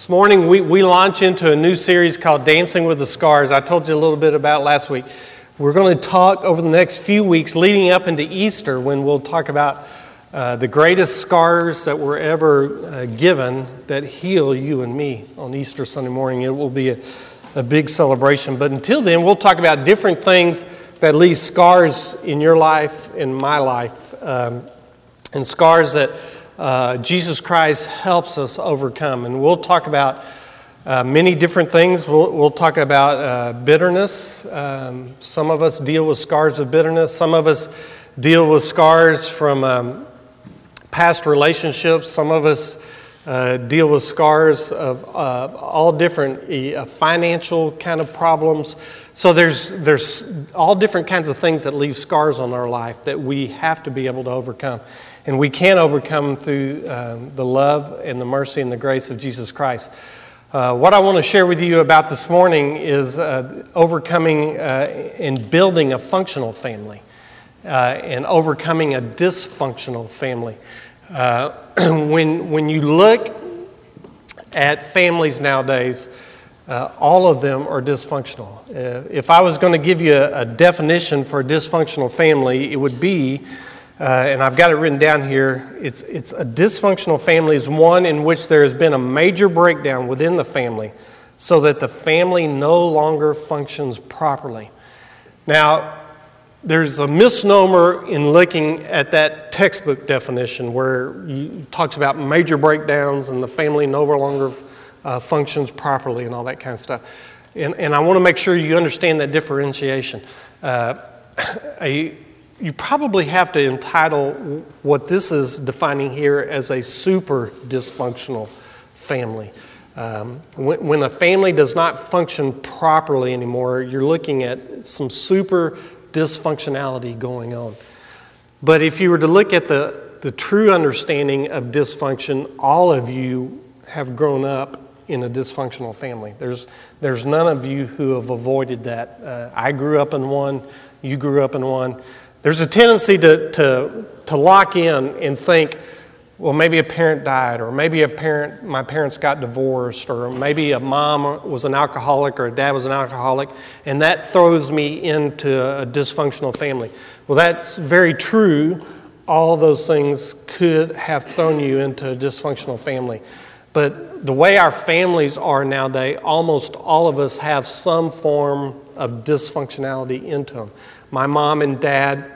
This morning we launch into a new series called Dancing with the Scars. I told you a little bit about last week. We're going to talk over the next few weeks leading up into Easter when we'll talk about the greatest scars that were ever given that heal you and me on Easter Sunday morning. It will be a big celebration. But until then, we'll talk about different things that leave scars in your life, in my life, and scars that Jesus Christ helps us overcome. And we'll talk about many different things. We'll talk about bitterness. Some of us deal with scars of bitterness. Some of us deal with scars from past relationships. Some of us deal with scars of all different financial kind of problems. So there's all different kinds of things that leave scars on our life that we have to be able to overcome. And we can overcome through the love and the mercy and the grace of Jesus Christ. What I want to share with you about this morning is overcoming and building a functional family and overcoming a dysfunctional family. When you look at families nowadays, all of them are dysfunctional. If I was going to give you a definition for a dysfunctional family, it would be and I've got it written down here, it's a dysfunctional family is one in which there has been a major breakdown within the family so that the family no longer functions properly. Now, there's a misnomer in looking at that textbook definition where it talks about major breakdowns and the family no longer functions properly and all that kind of stuff. And I want to make sure you understand that differentiation. You probably have to entitle what this is defining here as a super dysfunctional family. When a family does not function properly anymore, you're looking at some super dysfunctionality going on. But if you were to look at the true understanding of dysfunction, all of you have grown up in a dysfunctional family. There's none of you who have avoided that. I grew up in one, you grew up in one. There's a tendency to lock in and think, well, maybe a parent died, or maybe my parents got divorced, or maybe a mom was an alcoholic or a dad was an alcoholic, and that throws me into a dysfunctional family. Well, that's very true. All those things could have thrown you into a dysfunctional family. But the way our families are nowadays, almost all of us have some form of dysfunctionality into them. My mom and dad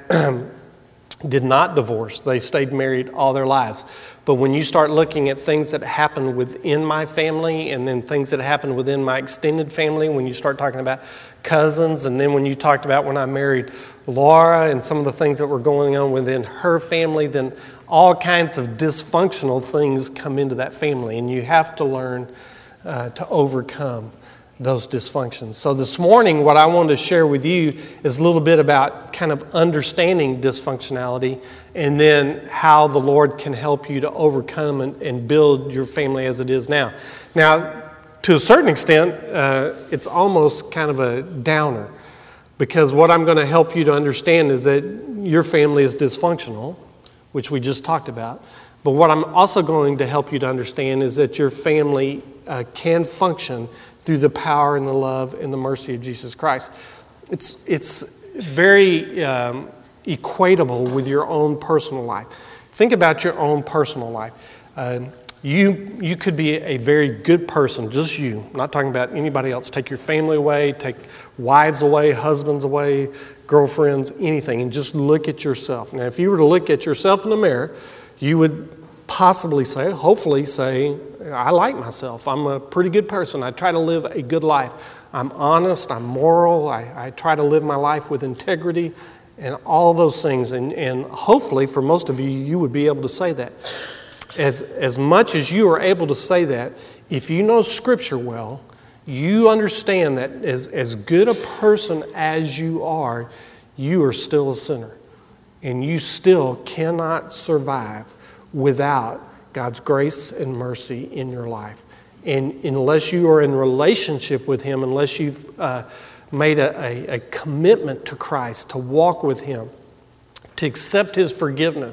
did not divorce. They stayed married all their lives. But when you start looking at things that happen within my family and then things that happen within my extended family, when you start talking about cousins, and then when you talked about when I married Laura and some of the things that were going on within her family, then all kinds of dysfunctional things come into that family. And you have to learn to overcome those dysfunctions. So this morning, what I wanted to share with you is a little bit about kind of understanding dysfunctionality and then how the Lord can help you to overcome and build your family as it is now. Now, to a certain extent, it's almost kind of a downer because what I'm going to help you to understand is that your family is dysfunctional, which we just talked about. But what I'm also going to help you to understand is that your family can function through the power and the love and the mercy of Jesus Christ. It's very equatable with your own personal life. Think about your own personal life. You could be a very good person, just you. I'm not talking about anybody else. Take your family away, take wives away, husbands away, girlfriends, anything, and just look at yourself. Now, if you were to look at yourself in the mirror, you would possibly say, hopefully say, I like myself. I'm a pretty good person. I try to live a good life. I'm honest. I'm moral. I try to live my life with integrity and all those things. And hopefully for most of you, you would be able to say that. As much as you are able to say that, if you know Scripture well, you understand that as good a person as you are still a sinner. And you still cannot survive without God's grace and mercy in your life. And unless you are in relationship with Him, unless you've made a commitment to Christ, to walk with Him, to accept His forgiveness,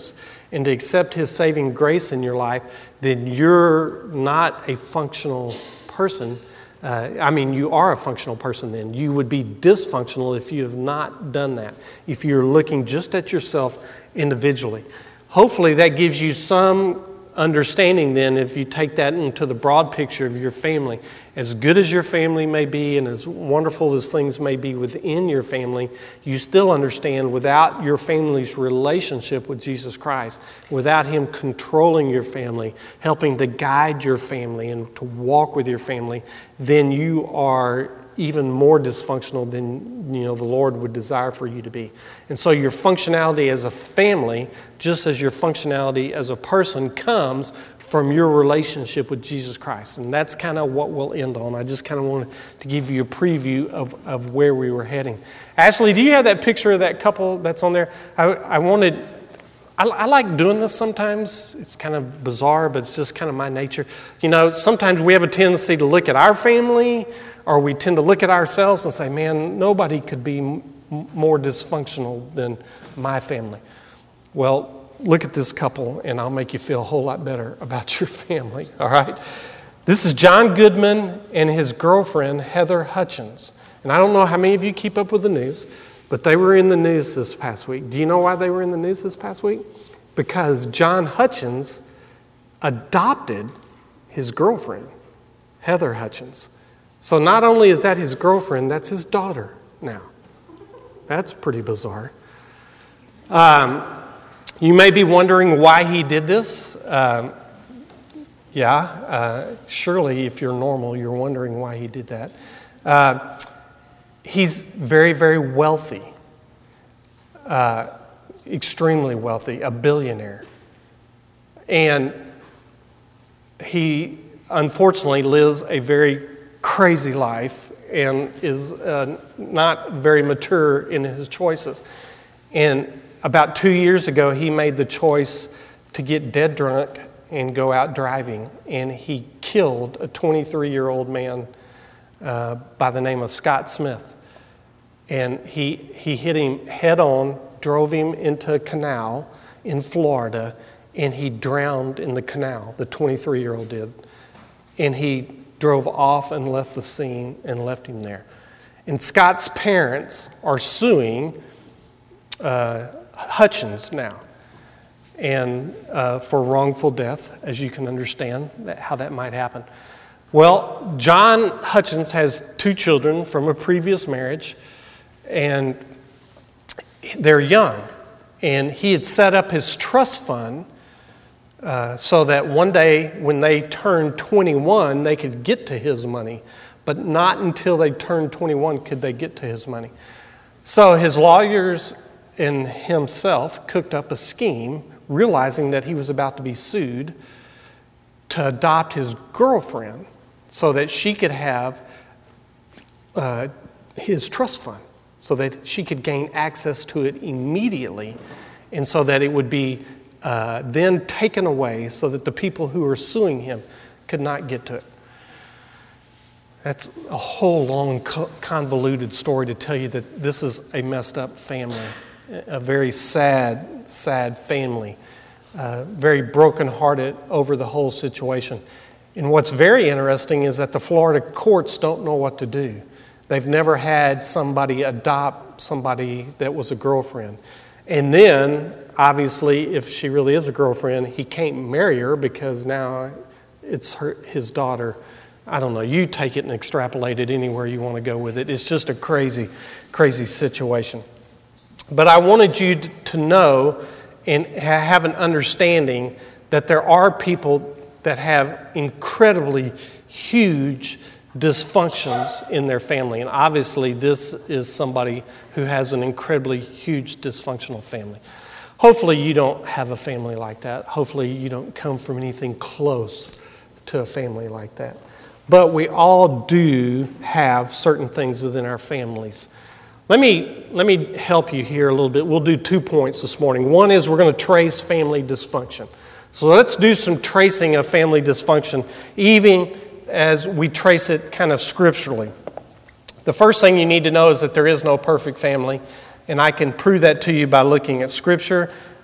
and to accept His saving grace in your life, then you're not a functional person. You are a functional person then. You would be dysfunctional if you have not done that, if you're looking just at yourself individually. Hopefully that gives you some understanding then, if you take that into the broad picture of your family. As good as your family may be and as wonderful as things may be within your family, you still understand without your family's relationship with Jesus Christ, without Him controlling your family, helping to guide your family and to walk with your family, then you are even more dysfunctional than the Lord would desire for you to be. And so your functionality as a family, just as your functionality as a person, comes from your relationship with Jesus Christ. And that's kind of what we'll end on. I just kind of wanted to give you a preview of where we were heading. Ashley, do you have that picture of that couple that's on there? I like doing this sometimes. It's kind of bizarre, but it's just kind of my nature. Sometimes we have a tendency to look at our family, or we tend to look at ourselves and say, man, nobody could be more dysfunctional than my family. Well, look at this couple, and I'll make you feel a whole lot better about your family, all right? This is John Goodman and his girlfriend, Heather Hutchins. And I don't know how many of you keep up with the news, but they were in the news this past week. Do you know why they were in the news this past week? Because John Hutchins adopted his girlfriend, Heather Hutchins. So not only is that his girlfriend, that's his daughter now. That's pretty bizarre. You may be wondering why he did this. Surely if you're normal, you're wondering why he did that. He's very, very wealthy, extremely wealthy, a billionaire. And he unfortunately lives a very crazy life and is not very mature in his choices. And about 2 years ago, he made the choice to get dead drunk and go out driving. And he killed a 23-year-old man by the name of Scott Smith. And he hit him head on, drove him into a canal in Florida, and he drowned in the canal, the 23-year-old did. And he drove off and left the scene and left him there. And Scott's parents are suing Hutchins now, and for wrongful death, as you can understand how that might happen. Well, John Hutchins has 2 children from a previous marriage, and they're young. And he had set up his trust fund so that one day when they turned 21, they could get to his money. But not until they turned 21 could they get to his money. So his lawyers and himself cooked up a scheme, realizing that he was about to be sued, to adopt his girlfriend so that she could have his trust fund, so that she could gain access to it immediately, and so that it would be then taken away so that the people who are suing him could not get to it. That's a whole long, convoluted story to tell you that this is a messed up family, a very sad, sad family, very brokenhearted over the whole situation. And what's very interesting is that the Florida courts don't know what to do. They've never had somebody adopt somebody that was a girlfriend. And then, obviously, if she really is a girlfriend, he can't marry her because now it's his daughter. I don't know. You take it and extrapolate it anywhere you want to go with it. It's just a crazy, crazy situation. But I wanted you to know and have an understanding that there are people that have incredibly huge dysfunctions in their family. And obviously, this is somebody who has an incredibly huge dysfunctional family. Hopefully, you don't have a family like that. Hopefully, you don't come from anything close to a family like that. But we all do have certain things within our families. Let me help you here a little bit. We'll do 2 points this morning. One is we're going to trace family dysfunction. So let's do some tracing of family dysfunction, even as we trace it kind of scripturally. The first thing you need to know is that there is no perfect family, and I can prove that to you by looking at Scripture.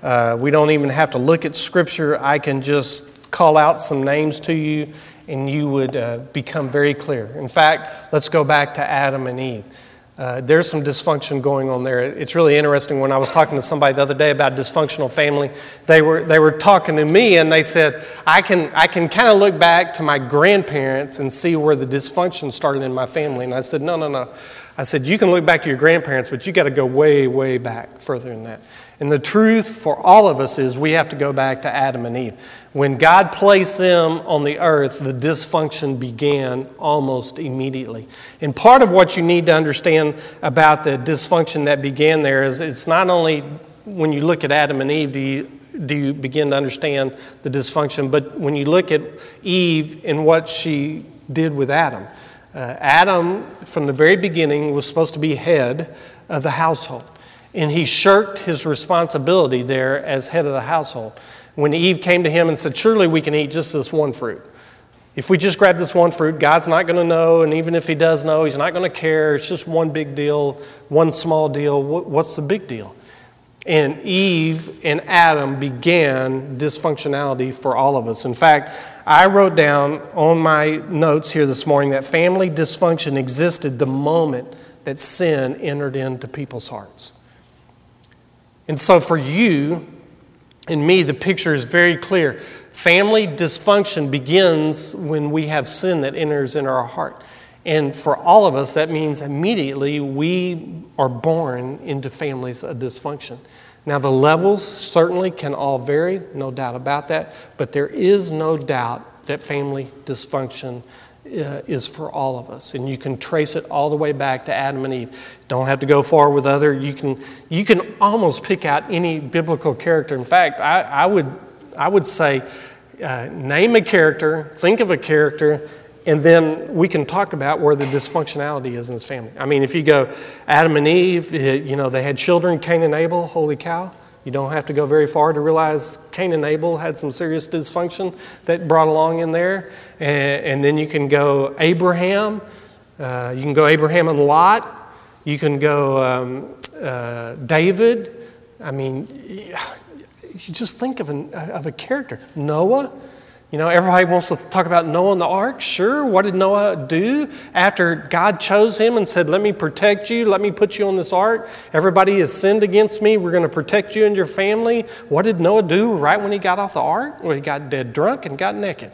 We don't even have to look at Scripture. I can just call out some names to you, and you would become very clear. In fact, let's go back to Adam and Eve. There's some dysfunction going on there. It's really interesting. When I was talking to somebody the other day about dysfunctional family, they were talking to me, and they said, I can kind of look back to my grandparents and see where the dysfunction started in my family. And I said, no. I said, you can look back to your grandparents, but you got to go way, way back, further than that. And the truth for all of us is we have to go back to Adam and Eve. When God placed them on the earth, the dysfunction began almost immediately. And part of what you need to understand about the dysfunction that began there is it's not only when you look at Adam and Eve do you begin to understand the dysfunction, but when you look at Eve and what she did with Adam. Adam, from the very beginning, was supposed to be head of the household. And he shirked his responsibility there as head of the household. When Eve came to him and said, surely we can eat just this one fruit. If we just grab this one fruit, God's not going to know, and even if he does know, he's not going to care. It's just one big deal, one small deal. What's the big deal? And Eve and Adam began dysfunctionality for all of us. In fact, I wrote down on my notes here this morning that family dysfunction existed the moment that sin entered into people's hearts. And so for you and me, the picture is very clear. Family dysfunction begins when we have sin that enters in our heart. And for all of us, that means immediately we are born into families of dysfunction. Now, the levels certainly can all vary, no doubt about that, but there is no doubt that family dysfunction is for all of us. And you can trace it all the way back to Adam and Eve. Don't have to go far with other. You can almost pick out any biblical character. In fact, I would say name a character, think of a character, and then we can talk about where the dysfunctionality is in this family. I mean, if you go Adam and Eve, they had children, Cain and Abel, holy cow. You don't have to go very far to realize Cain and Abel had some serious dysfunction that brought along in there. And then you can go Abraham. You can go Abraham and Lot. You can go David. I mean, you just think of a character. Noah. Everybody wants to talk about Noah and the ark. Sure, what did Noah do after God chose him and said, let me protect you, let me put you on this ark? Everybody has sinned against me. We're going to protect you and your family. What did Noah do right when he got off the ark? Well, he got dead drunk and got naked.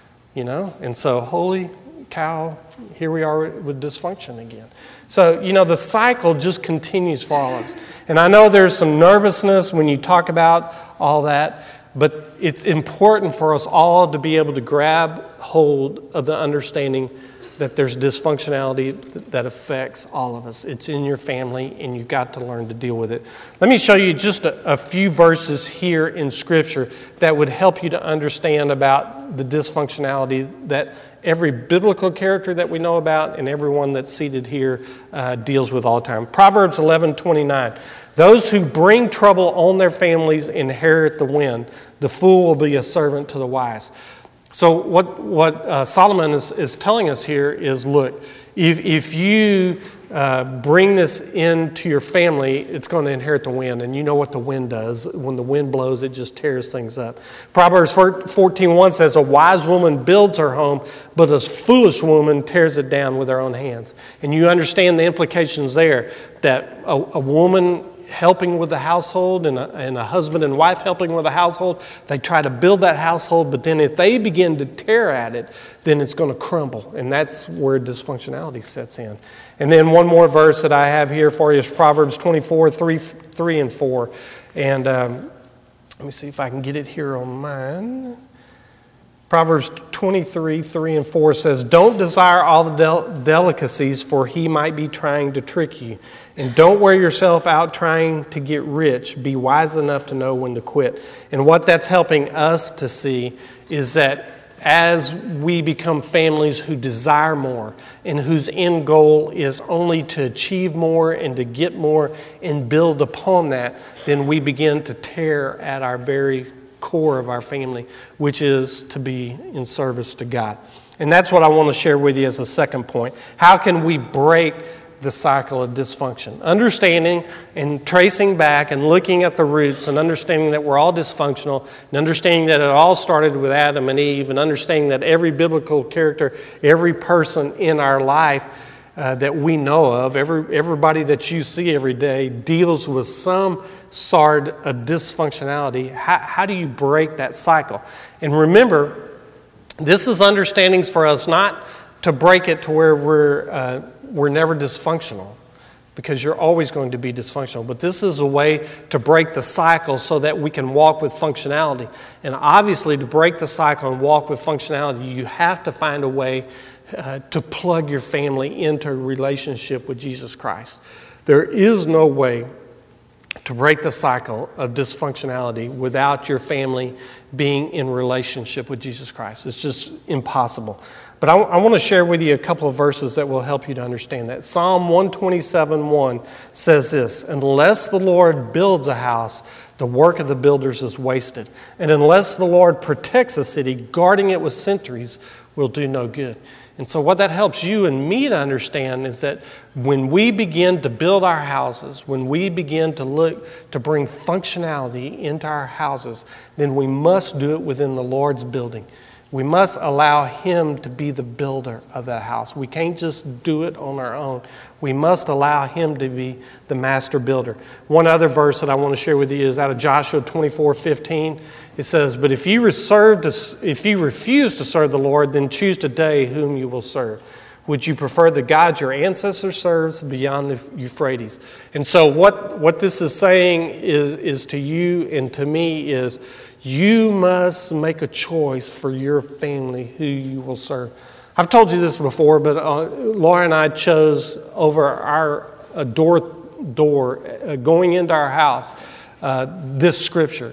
And so, holy cow, here we are with dysfunction again. So, the cycle just continues for all of us. And I know there's some nervousness when you talk about all that, but it's important for us all to be able to grab hold of the understanding that there's dysfunctionality that affects all of us. It's in your family, and you've got to learn to deal with it. Let me show you just a few verses here in Scripture that would help you to understand about the dysfunctionality that every biblical character that we know about and everyone that's seated here deals with all the time. Proverbs 11:29. Those who bring trouble on their families inherit the wind. The fool will be a servant to the wise. So what Solomon is telling us here is, look, if you bring this into your family, it's going to inherit the wind. And you know what the wind does. When the wind blows, it just tears things up. Proverbs 14:1 says, a wise woman builds her home, but a foolish woman tears it down with her own hands. And you understand the implications there, that a woman helping with the household and a husband and wife helping with the household, they try to build that household, but then if they begin to tear at it, then it's going to crumble, and that's where dysfunctionality sets in. And then one more verse that I have here for you is Proverbs 24:3 and 4. And let me see if I can get it here on mine. Proverbs 23:3 and 4 says, don't desire all the delicacies, for he might be trying to trick you. And don't wear yourself out trying to get rich. Be wise enough to know when to quit. And what that's helping us to see is that as we become families who desire more and whose end goal is only to achieve more and to get more and build upon that, then we begin to tear at our very core of our family, which is to be in service to God. And that's what I want to share with you as a second point. How can we break the cycle of dysfunction. Understanding and tracing back and looking at the roots and understanding that we're all dysfunctional and understanding that it all started with Adam and Eve and understanding that every biblical character, every person in our life that we know of, everybody that you see every day deals with some sort of dysfunctionality. How do you break that cycle? And remember, this is understandings for us not to break it to where we're never dysfunctional, because you're always going to be dysfunctional. But this is a way to break the cycle so that we can walk with functionality. And obviously, to break the cycle and walk with functionality, you have to find a way to plug your family into a relationship with Jesus Christ. There is no way to break the cycle of dysfunctionality without your family being in relationship with Jesus Christ. It's just impossible. But I want to share with you a couple of verses that will help you to understand that. Psalm 127:1 says this: "Unless the Lord builds a house, the work of the builders is wasted. And unless the Lord protects a city, guarding it with sentries will do no good." And so what that helps you and me to understand is that when we begin to build our houses, when we begin to look to bring functionality into our houses, then we must do it within the Lord's building. We must allow Him to be the builder of that house. We can't just do it on our own. We must allow Him to be the master builder. One other verse that I want to share with you is out of Joshua 24:15. It says, "But if you refuse to serve the Lord, then choose today whom you will serve. Would you prefer the God your ancestors served beyond the Euphrates?" And so what this is saying is to you and to me is, you must make a choice for your family who you will serve. I've told you this before, but Laura and I chose over our door going into our house this scripture.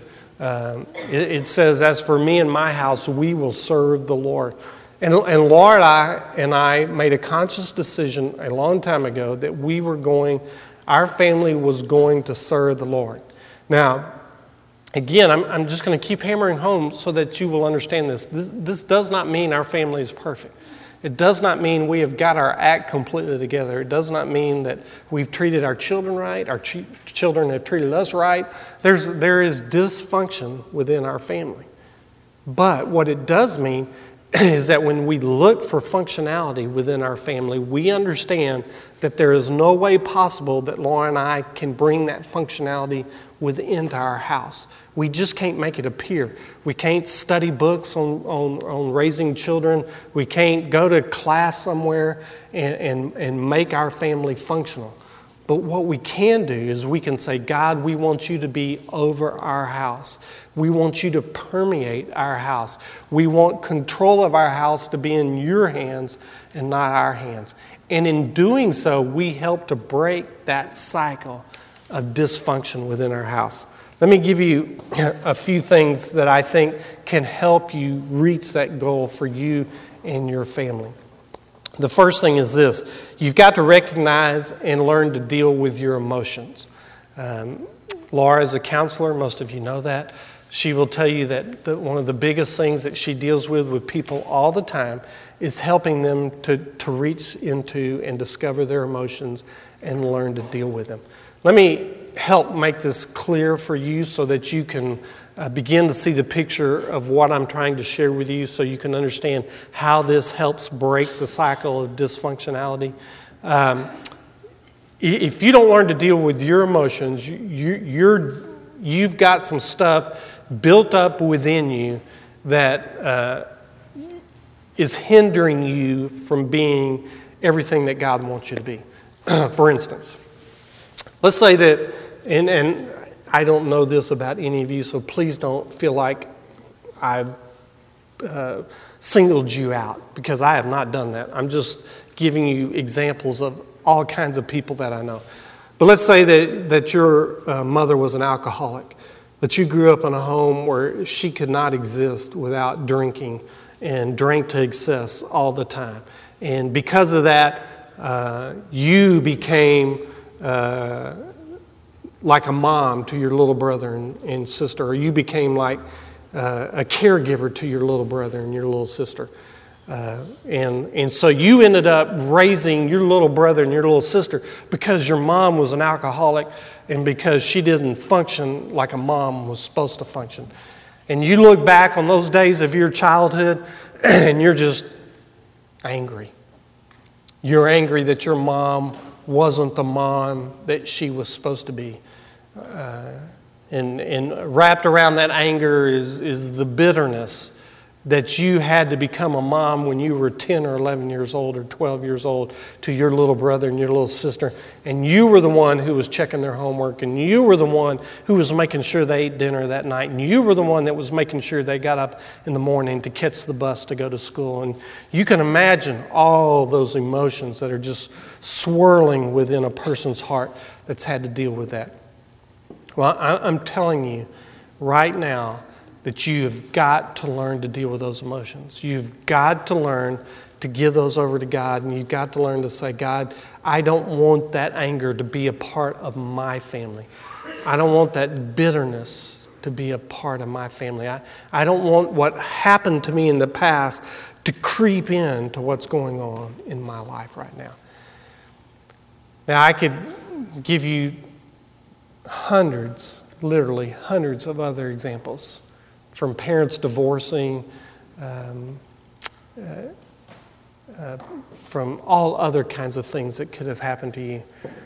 It says, "As for me and my house, we will serve the Lord." And Laura and I made a conscious decision a long time ago that our family was going to serve the Lord. Now, again, I'm just going to keep hammering home so that you will understand this. This does not mean our family is perfect. It does not mean we have got our act completely together. It does not mean that we've treated our children right, our children have treated us right. There is dysfunction within our family. But what it does mean is that when we look for functionality within our family, we understand that there is no way possible that Laura and I can bring that functionality within our house. We just can't make it appear. We can't study books on raising children. We can't go to class somewhere and make our family functional. But what we can do is we can say, "God, we want you to be over our house. We want you to permeate our house. We want control of our house to be in your hands and not our hands." And in doing so, we help to break that cycle of dysfunction within our house. Let me give you a few things that I think can help you reach that goal for you and your family. The first thing is this: you've got to recognize and learn to deal with your emotions. Laura is a counselor, most of you know that. She will tell you that one of the biggest things that she deals with people all the time is helping them to reach into and discover their emotions and learn to deal with them. Let me help make this clear for you so that you can begin to see the picture of what I'm trying to share with you, so you can understand how this helps break the cycle of dysfunctionality. If you don't learn to deal with your emotions, you've got some stuff built up within you that is hindering you from being everything that God wants you to be. For instance, let's say that, and I don't know this about any of you, so please don't feel like I've singled you out, because I have not done that. I'm just giving you examples of all kinds of people that I know. But let's say that your mother was an alcoholic, that you grew up in a home where she could not exist without drinking and drank to excess all the time. And because of that, you became like a mom to your little brother and sister, or you became like a caregiver to your little brother and your little sister. And so you ended up raising your little brother and your little sister because your mom was an alcoholic and because she didn't function like a mom was supposed to function. And you look back on those days of your childhood and you're just angry. You're angry that your mom wasn't the mom that she was supposed to be. And wrapped around that anger is the bitterness that you had to become a mom when you were 10 or 11 years old or 12 years old to your little brother and your little sister. And you were the one who was checking their homework. And you were the one who was making sure they ate dinner that night. And you were the one that was making sure they got up in the morning to catch the bus to go to school. And you can imagine all those emotions that are just swirling within a person's heart that's had to deal with that. Well, I'm telling you right now, that you've got to learn to deal with those emotions. You've got to learn to give those over to God, and you've got to learn to say, God, I don't want that anger to be a part of my family. I don't want that bitterness to be a part of my family. I don't want what happened to me in the past to creep into what's going on in my life right now. Now, I could give you literally hundreds of other examples. From parents divorcing, from all other kinds of things that could have happened to you.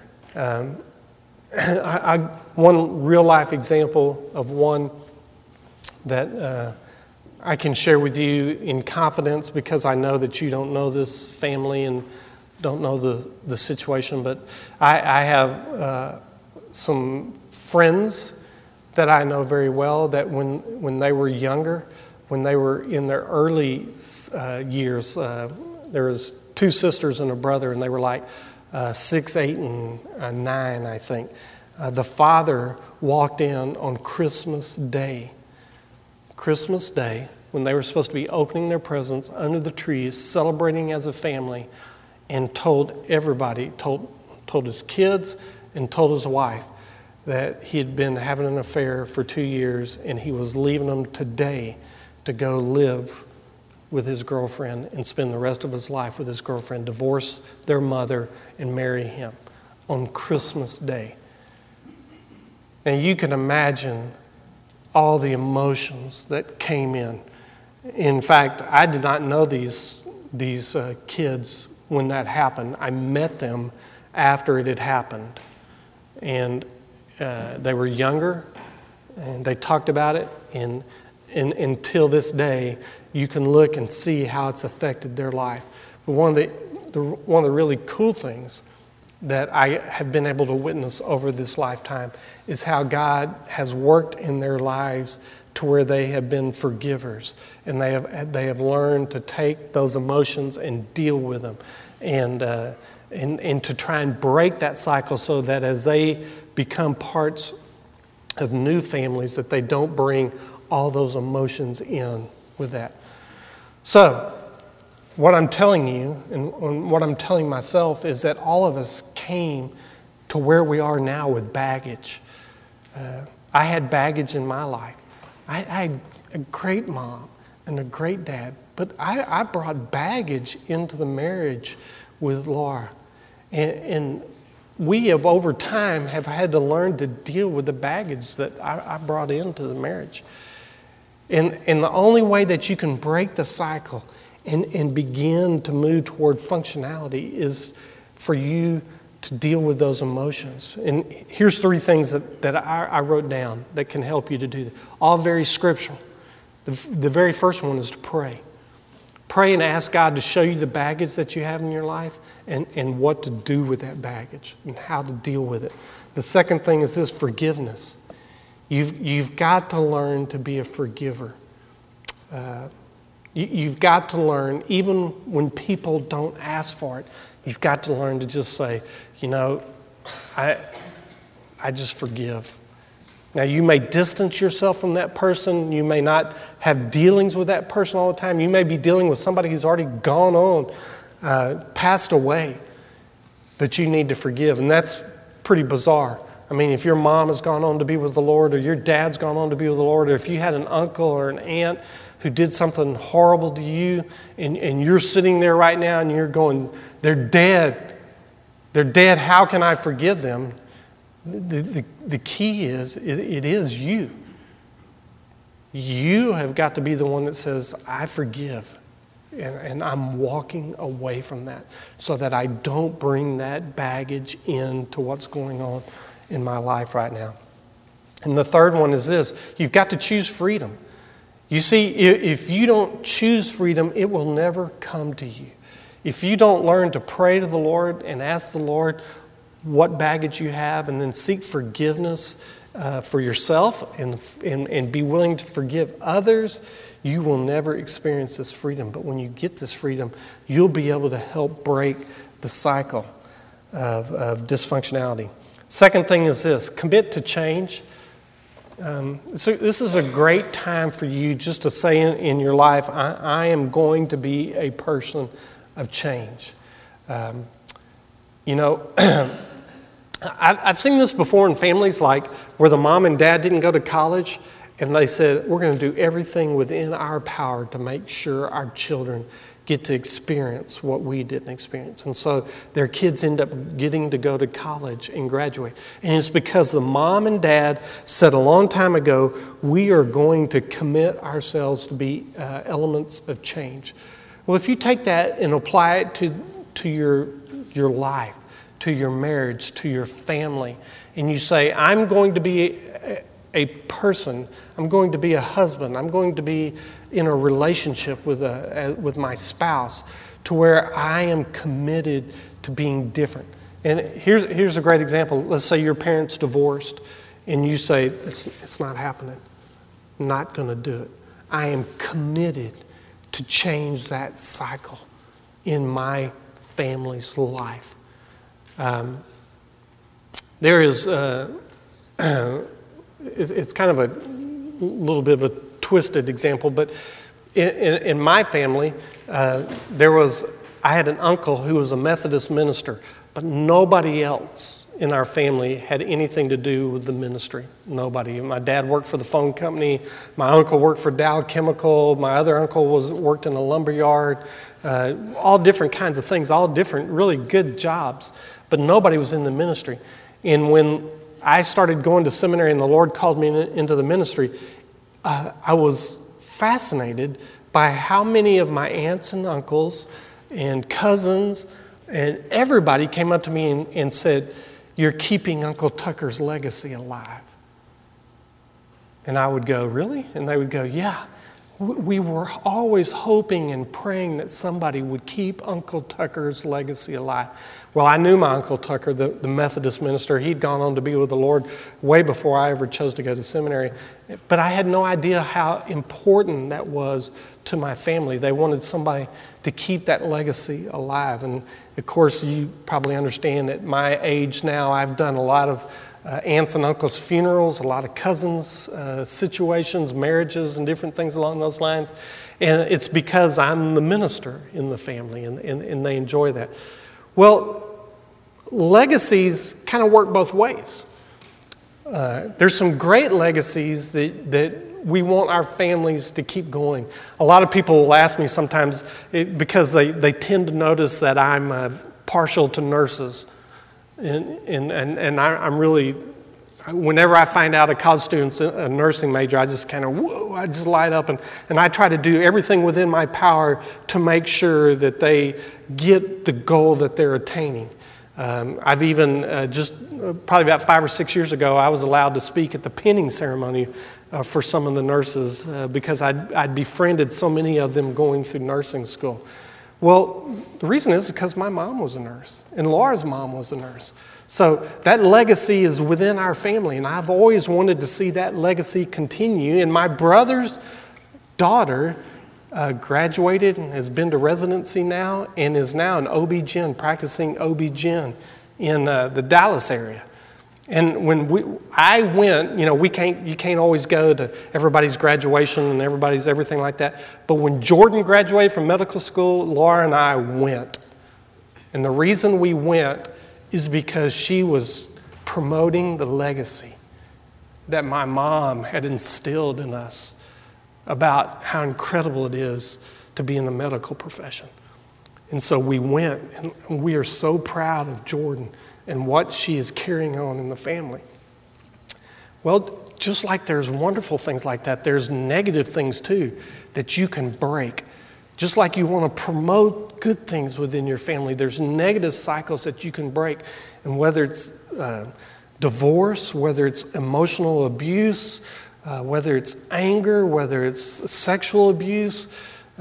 One real life example of one that I can share with you in confidence because I know that you don't know this family and don't know the situation, but I have some friends that I know very well that when they were younger, when they were in their early years, there was two sisters and a brother, and they were like 6, 8, and 9, I think. The father walked in on Christmas Day, when they were supposed to be opening their presents under the trees, celebrating as a family, and told everybody, told his kids and told his wife, that he had been having an affair for 2 years and he was leaving them today to go live with his girlfriend and spend the rest of his life with his girlfriend, divorce their mother and marry him on Christmas Day. Now you can imagine all the emotions that came in. In fact, I did not know these kids when that happened. I met them after it had happened. And they were younger, and they talked about it, and until this day, you can look and see how it's affected their life. But one of the really cool things that I have been able to witness over this lifetime is how God has worked in their lives to where they have been forgivers, and they have learned to take those emotions and deal with them, and to try and break that cycle so that as they become parts of new families, that they don't bring all those emotions in with that. So, what I'm telling you and what I'm telling myself is that all of us came to where we are now with baggage. I had baggage in my life. I had a great mom and a great dad, but I brought baggage into the marriage with Laura. And we have, over time, have had to learn to deal with the baggage that I brought into the marriage. And the only way that you can break the cycle and begin to move toward functionality is for you to deal with those emotions. And here's 3 things that I wrote down that can help you to do that. All very scriptural. The very first one is to pray. Pray and ask God to show you the baggage that you have in your life and what to do with that baggage and how to deal with it. The second thing is this: forgiveness. You've got to learn to be a forgiver. You've got to learn, even when people don't ask for it, you've got to learn to just say, I just forgive. Now, you may distance yourself from that person. You may not have dealings with that person all the time. You may be dealing with somebody who's already gone on, passed away, that you need to forgive. And that's pretty bizarre. I mean, if your mom has gone on to be with the Lord, or your dad's gone on to be with the Lord, or if you had an uncle or an aunt who did something horrible to you, and you're sitting there right now and you're going, they're dead. They're dead. How can I forgive them? The key is, it is you. You have got to be the one that says, I forgive. And I'm walking away from that so that I don't bring that baggage into what's going on in my life right now. And the third one is this: you've got to choose freedom. You see, if you don't choose freedom, it will never come to you. If you don't learn to pray to the Lord and ask the Lord what baggage you have, and then seek forgiveness for yourself and be willing to forgive others, you will never experience this freedom. But when you get this freedom, you'll be able to help break the cycle of dysfunctionality. Second thing is this: commit to change. So this is a great time for you just to say in your life, I am going to be a person of change. I've seen this before in families like where the mom and dad didn't go to college, and they said, we're going to do everything within our power to make sure our children get to experience what we didn't experience. And so their kids end up getting to go to college and graduate. And it's because the mom and dad said a long time ago, we are going to commit ourselves to be elements of change. Well, if you take that and apply it to your life, to your marriage, to your family, and you say, I'm going to be a person, I'm going to be a husband, I'm going to be in a relationship with my spouse to where I am committed to being different. And here's a great example. Let's say your parents divorced and you say, it's not happening. I'm not going to do it. I am committed to change that cycle in my family's life. There is, it's kind of a little bit of a twisted example, but in my family, I had an uncle who was a Methodist minister, but nobody else in our family had anything to do with the ministry. Nobody. My dad worked for the phone company. My uncle worked for Dow Chemical. My other uncle worked in a lumber yard. All different kinds of things, all different, really good jobs, but nobody was in the ministry. And when I started going to seminary and the Lord called me into the ministry, I was fascinated by how many of my aunts and uncles and cousins and everybody came up to me and said, you're keeping Uncle Tucker's legacy alive. And I would go, really? And they would go, yeah. We were always hoping and praying that somebody would keep Uncle Tucker's legacy alive. Well, I knew my Uncle Tucker, the Methodist minister. He'd gone on to be with the Lord way before I ever chose to go to seminary. But I had no idea how important that was to my family. They wanted somebody to keep that legacy alive. And of course, you probably understand at my age now, I've done a lot of aunts and uncles' funerals, a lot of cousins' situations, marriages, and different things along those lines. And it's because I'm the minister in the family, and they enjoy that. Well, legacies kind of work both ways. There's some great legacies that we want our families to keep going. A lot of people will ask me sometimes, because they tend to notice that I'm partial to nurses. And I'm really, whenever I find out a college student's a nursing major, I just kind of, I just light up. And I try to do everything within my power to make sure that they get the goal that they're attaining. I've even probably about 5 or 6 years ago, I was allowed to speak at the pinning ceremony for some of the nurses because I'd befriended so many of them going through nursing school. Well, the reason is because my mom was a nurse, and Laura's mom was a nurse. So that legacy is within our family, and I've always wanted to see that legacy continue. And my brother's daughter graduated and has been to residency now and is now an OB-GYN, practicing OB-GYN in the Dallas area. And when I went, you can't always go to everybody's graduation and everything like that. But when Jordan graduated from medical school, Laura and I went. And the reason we went is because she was promoting the legacy that my mom had instilled in us about how incredible it is to be in the medical profession. And so we went, and we are so proud of Jordan and what she is carrying on in the family. Well, just like there's wonderful things like that, there's negative things too that you can break. Just like you want to promote good things within your family, there's negative cycles that you can break. And whether it's divorce, whether it's emotional abuse, whether it's anger, whether it's sexual abuse,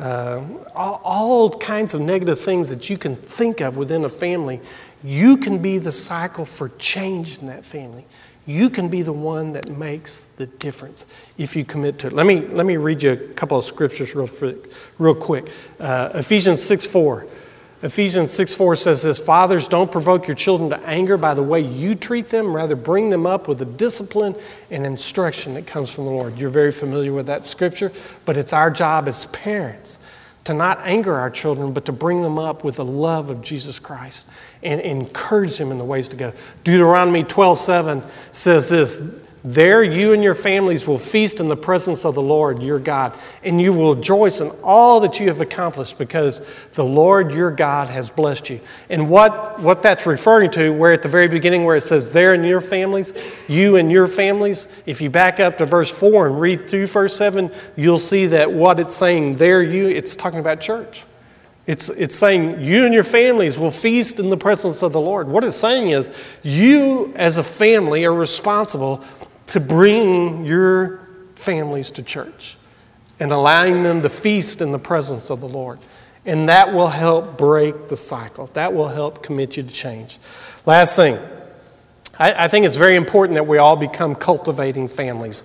all kinds of negative things that you can think of within a family, you can be the cycle for change in that family. You can be the one that makes the difference if you commit to it. Let me read you a couple of scriptures real quick. Ephesians 6:4. Ephesians 6:4 says this: Fathers, don't provoke your children to anger by the way you treat them. Rather, bring them up with the discipline and instruction that comes from the Lord. You're very familiar with that scripture, but it's our job as parents to not anger our children, but to bring them up with the love of Jesus Christ and encourage them in the ways to go. Deuteronomy 12:7 says this: There you and your families will feast in the presence of the Lord your God, and you will rejoice in all that you have accomplished because the Lord your God has blessed you. And what that's referring to, where at the very beginning where it says there in your families, you and your families, if you back up to verse 4 and read through verse 7, you'll see that what it's saying there, it's talking about church. It's saying you and your families will feast in the presence of the Lord. What it's saying is you as a family are responsible to bring your families to church and allowing them to feast in the presence of the Lord. And that will help break the cycle. That will help commit you to change. Last thing, I think it's very important that we all become cultivating families.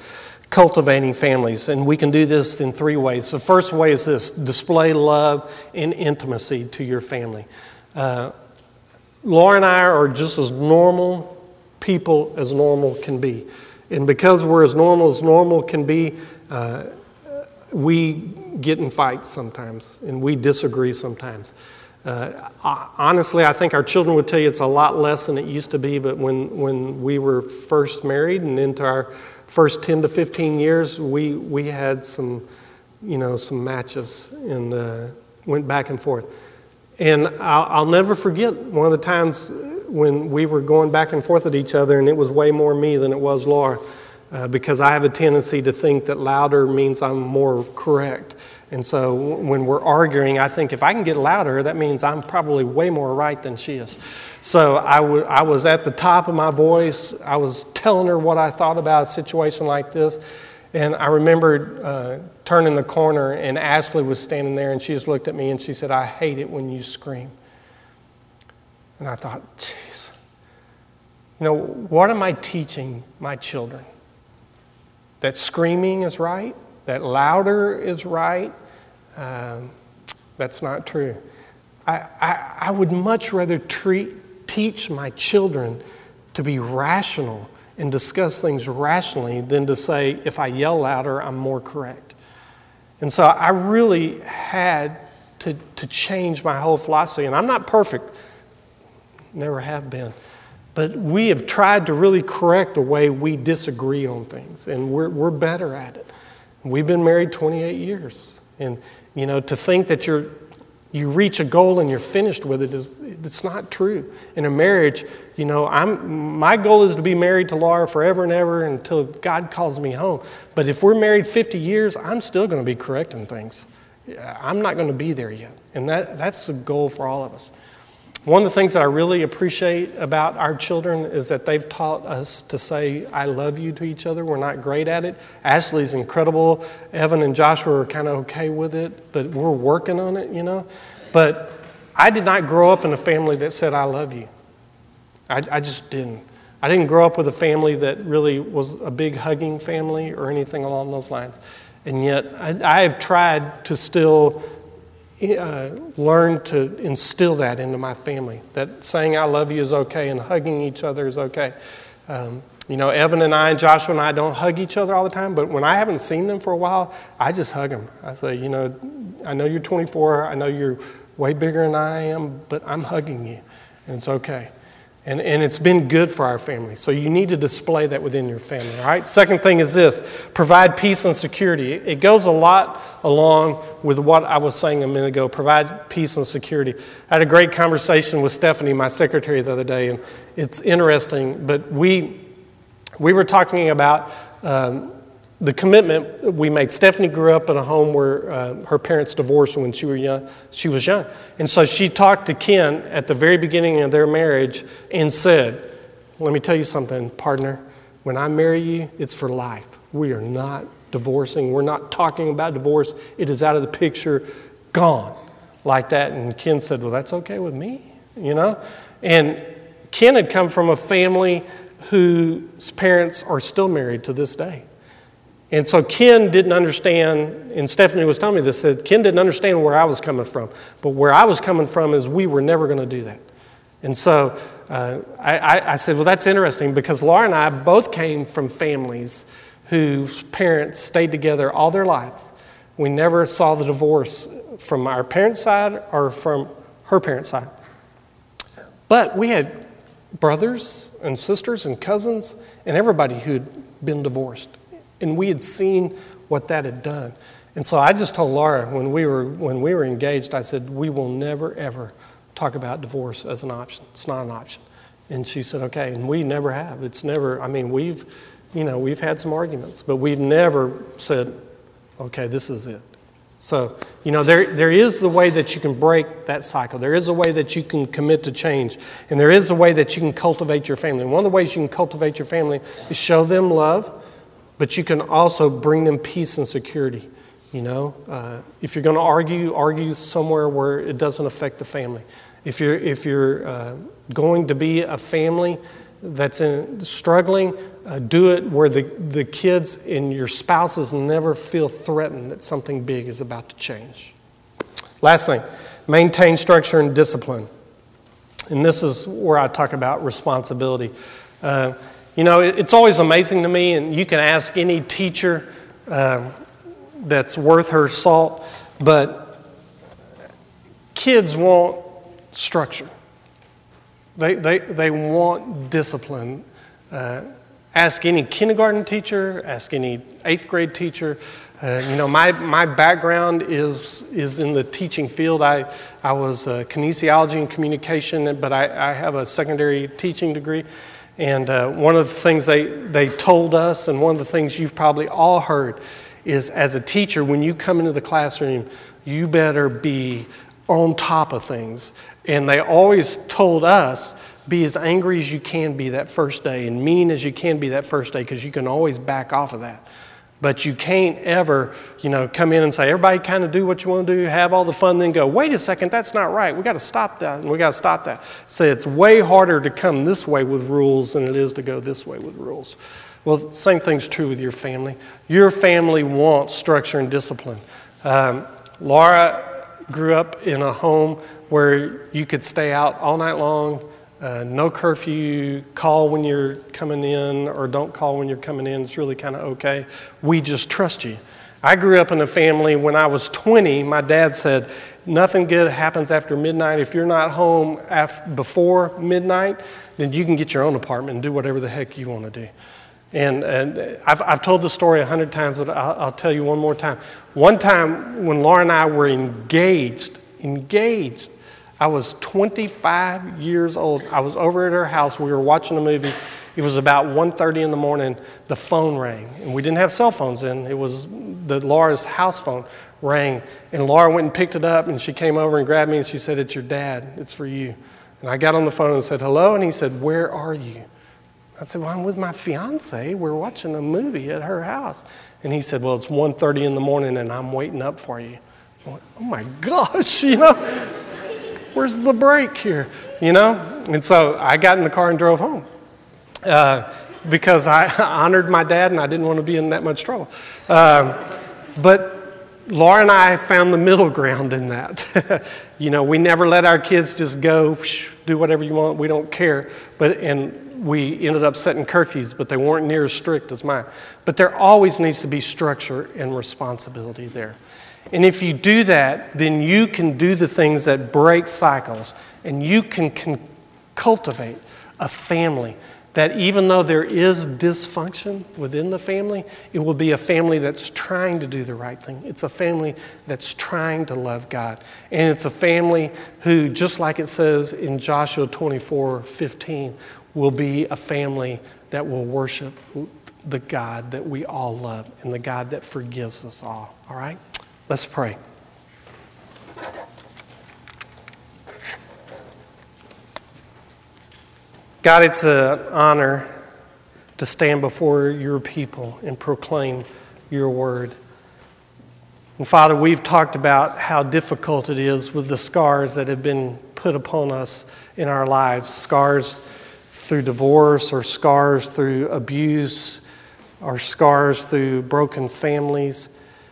And we can do this in 3 ways. The first way is this: display love and intimacy to your family. Laura and I are just as normal people as normal can be. And because we're as normal can be, we get in fights sometimes, and we disagree sometimes. Honestly, I think our children would tell you it's a lot less than it used to be, but when we were first married and into our first 10 to 15 years, we had some matches and went back and forth. And I'll never forget one of the times when we were going back and forth at each other, and it was way more me than it was Laura, because I have a tendency to think that louder means I'm more correct. And so when we're arguing, I think if I can get louder, that means I'm probably way more right than she is. So I was at the top of my voice. I was telling her what I thought about a situation like this. And I remember turning the corner, and Ashley was standing there, and she just looked at me and she said, "I hate it when you scream." And I thought, geez, what am I teaching my children? That screaming is right? That louder is right? That's not true. I would much rather teach my children to be rational and discuss things rationally than to say, if I yell louder, I'm more correct. And so I really had to change my whole philosophy. And I'm not perfect, never have been. But we have tried to really correct the way we disagree on things, and we're better at it. We've been married 28 years. And, to think that you reach a goal and you're finished with it's not true. In a marriage, my goal is to be married to Laura forever and ever until God calls me home. But if we're married 50 years, I'm still going to be correcting things. I'm not going to be there yet. And that's the goal for all of us. One of the things that I really appreciate about our children is that they've taught us to say, "I love you" to each other. We're not great at it. Ashley's incredible. Evan and Joshua are kind of okay with it, but we're working on it, But I did not grow up in a family that said, "I love you." I just didn't. I didn't grow up with a family that really was a big hugging family or anything along those lines. And yet I have tried to still learn to instill that into my family, that saying "I love you" is okay and hugging each other is okay. Evan and I and Joshua and I don't hug each other all the time, but when I haven't seen them for a while, I just hug them. I say, I know you're 24, I know you're way bigger than I am, but I'm hugging you, and it's okay. And it's been good for our family. So you need to display that within your family, all right? Second thing is this: provide peace and security. It goes a lot along with what I was saying a minute ago, provide peace and security. I had a great conversation with Stephanie, my secretary, the other day, and it's interesting, but we were talking about the commitment we made. Stephanie grew up in a home where her parents divorced when she was young. And so she talked to Ken at the very beginning of their marriage and said, let me tell you something, partner. When I marry you, it's for life. We are not divorcing. We're not talking about divorce. It is out of the picture, gone, like that. And Ken said, well, that's okay with me, you know? And Ken had come from a family whose parents are still married to this day. And so Ken didn't understand, and Stephanie was telling me this, said Ken didn't understand where I was coming from. But where I was coming from is we were never going to do that. And so I said, well, that's interesting, because Laura and I both came from families whose parents stayed together all their lives. We never saw the divorce from our parents' side or from her parents' side. But we had brothers and sisters and cousins and everybody who'd been divorced. And we had seen what that had done. And so I just told Laura when we were engaged, I said, we will never, ever talk about divorce as an option. It's not an option. And she said, okay. And we never have. It's never, I mean, we've had some arguments, but we've never said, okay, this is it. So, there is the way that you can break that cycle. There is a way that you can commit to change. And there is a way that you can cultivate your family. And one of the ways you can cultivate your family is show them love, but you can also bring them peace and security. If you're going to argue somewhere where it doesn't affect the family. If you're going to be a family that's struggling, do it where the kids and your spouses never feel threatened that something big is about to change. Last thing, maintain structure and discipline. And this is where I talk about responsibility. It's always amazing to me, and you can ask any teacher that's worth her salt, but kids want structure. They want discipline. Ask any kindergarten teacher, ask any 8th grade teacher. My background is in the teaching field. I was kinesiology and communication, but I have a secondary teaching degree. And one of the things they told us, and one of the things you've probably all heard, is as a teacher, when you come into the classroom, you better be on top of things. And they always told us, be as angry as you can be that first day and mean as you can be that first day, because you can always back off of that. But you can't ever, come in and say, everybody kind of do what you want to do, have all the fun, then go, wait a second, that's not right. We got to stop that, and we got to stop that. So it's way harder to come this way with rules than it is to go this way with rules. Well, same thing's true with your family. Your family wants structure and discipline. Laura grew up in a home where you could stay out all night long, no curfew, call when you're coming in or don't call when you're coming in. It's really kind of okay. We just trust you. I grew up in a family, when I was 20, my dad said, nothing good happens after midnight. If you're not home before midnight, then you can get your own apartment and do whatever the heck you want to do. And I've told the story 100 times, but I'll tell you one more time. One time when Laura and I were engaged, I was 25 years old. I was over at her house. We were watching a movie. It was about 1:30 in the morning. The phone rang. And we didn't have cell phones then. It was Laura's house phone rang. And Laura went and picked it up, and she came over and grabbed me, and she said, it's your dad. It's for you. And I got on the phone and said, hello? And he said, where are you? I said, well, I'm with my fiance. We're watching a movie at her house. And he said, well, it's 1:30 in the morning, and I'm waiting up for you. I went, oh, my gosh, where's the break here, And so I got in the car and drove home because I honored my dad and I didn't want to be in that much trouble. But Laura and I found the middle ground in that. We never let our kids just go, do whatever you want, we don't care. And we ended up setting curfews, but they weren't near as strict as mine. But there always needs to be structure and responsibility there. And if you do that, then you can do the things that break cycles, and you can cultivate a family. That even though there is dysfunction within the family, it will be a family that's trying to do the right thing. It's a family that's trying to love God. And it's a family who, just like it says in Joshua 24:15, will be a family that will worship the God that we all love and the God that forgives us all. All right? Let's pray. God, it's an honor to stand before your people and proclaim your word. And Father, we've talked about how difficult it is with the scars that have been put upon us in our lives, scars through divorce or scars through abuse or scars through broken families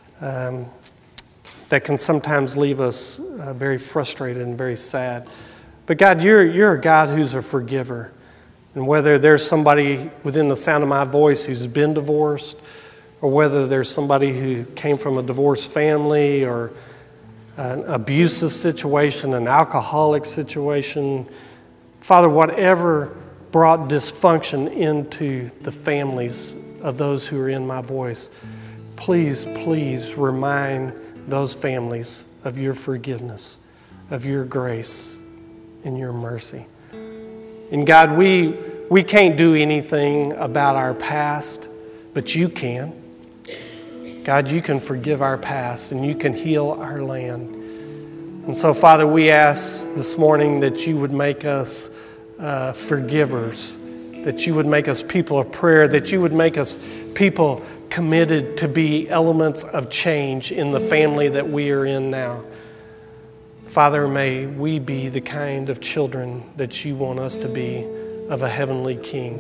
that can sometimes leave us very frustrated and very sad. But God, you're a God who's a forgiver. And whether there's somebody within the sound of my voice who's been divorced, or whether there's somebody who came from a divorced family or an abusive situation, an alcoholic situation, Father, whatever brought dysfunction into the families of those who are in my voice, please remind those families of your forgiveness, of your grace and your mercy. And God, we can't do anything about our past, but you can. God, you can forgive our past and you can heal our land. And so, Father, we ask this morning that you would make us forgivers, that you would make us people of prayer, that you would make us people committed to be elements of change in the family that we are in now. Father, may we be the kind of children that you want us to be of a heavenly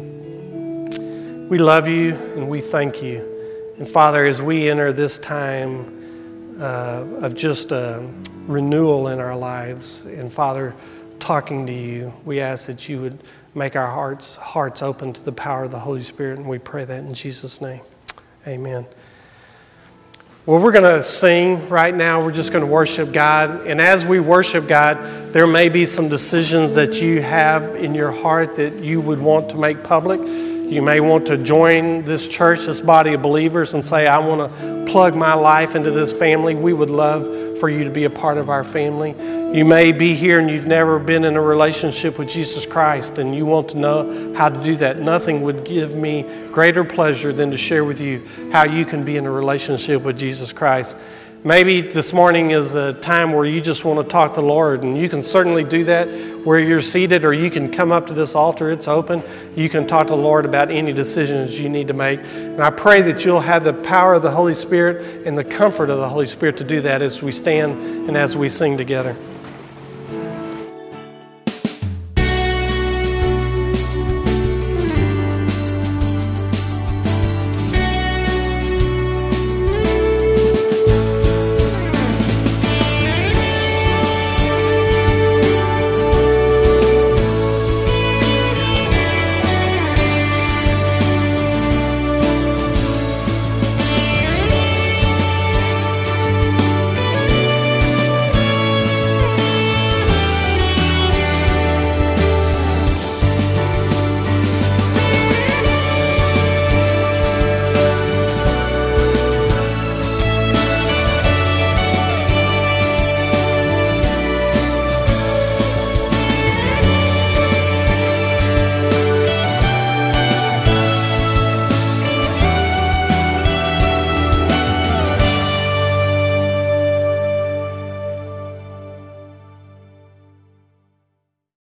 King. We love you and we thank you. And Father, as we enter this time of just renewal in our lives, and Father, talking to you, we ask that you would make our hearts open to the power of the Holy Spirit, and we pray that in Jesus' name. Amen. Well, we're going to sing right now. We're just going to worship God. And as we worship God, there may be some decisions that you have in your heart that you would want to make public. You may want to join this church, this body of believers, and say, I want to plug my life into this family. We would love for you to be a part of our family. You may be here and you've never been in a relationship with Jesus Christ and you want to know how to do that. Nothing would give me greater pleasure than to share with you how you can be in a relationship with Jesus Christ. Maybe this morning is a time where you just want to talk to the Lord, and you can certainly do that where you're seated, or you can come up to this altar. It's open. You can talk to the Lord about any decisions you need to make. And I pray that you'll have the power of the Holy Spirit and the comfort of the Holy Spirit to do that as we stand and as we sing together.